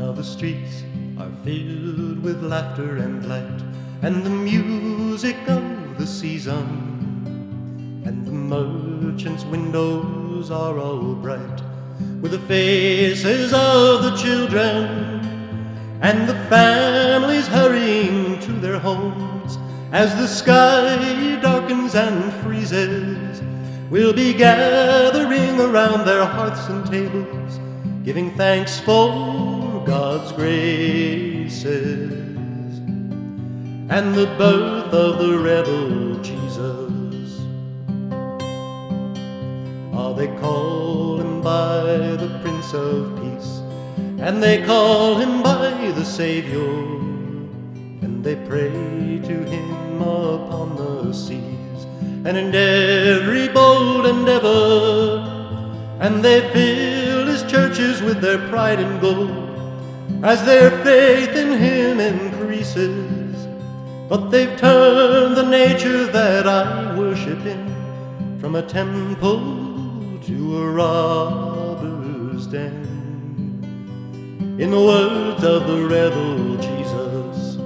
Now the streets are filled with laughter and light, and the music of the season, and the merchants' windows are all bright with the faces of the children, and the families hurrying to their homes. As the sky darkens and freezes, we'll be gathering around their hearths and tables, giving thanks for God's graces and the birth of the rebel Jesus. Ah, they call him by the Prince of Peace, and they call him by the Savior, and they pray to him upon the seas and in every bold endeavor, and they fill his churches with their pride and gold as their faith in him increases. But they've turned the nature that I worship in from a temple to a robber's den. In the words of the rebel Jesus,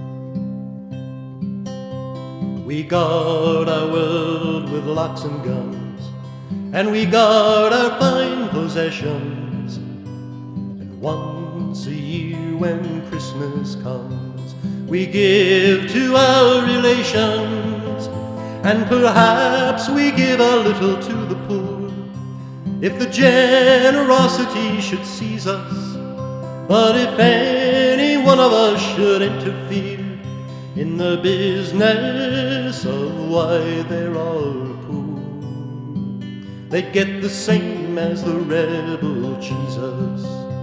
we guard our world with locks and guns, and we guard our fine possessions. And once a year when Christmas comes, we give to our relations, and perhaps we give a little to the poor, if the generosity should seize us. But if any one of us should interfere in the business of why there are poor, they'd get the same as the rebel Jesus.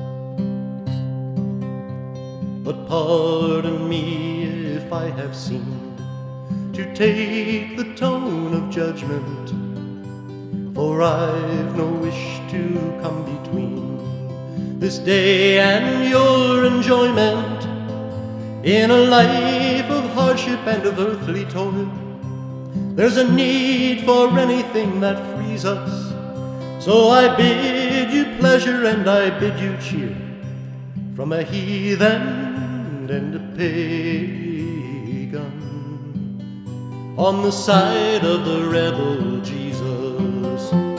But pardon me if I have seemed to take the tone of judgment, for I've no wish to come between this day and your enjoyment. In a life of hardship and of earthly toil, there's a need for anything that frees us. So I bid you pleasure and I bid you cheer, from a heathen and a pagan, on the side of the rebel Jesus.